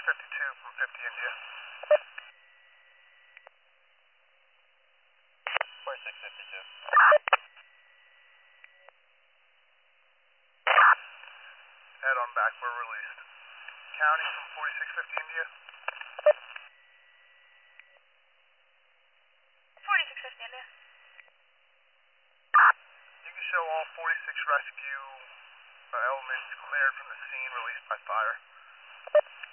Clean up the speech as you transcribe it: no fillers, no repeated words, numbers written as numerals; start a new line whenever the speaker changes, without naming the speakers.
4652 from 50 India. 4652. Head on back, we're released. County from 4650 India.
4650 India.
You can show all 46 rescue elements cleared from the scene, released by fire.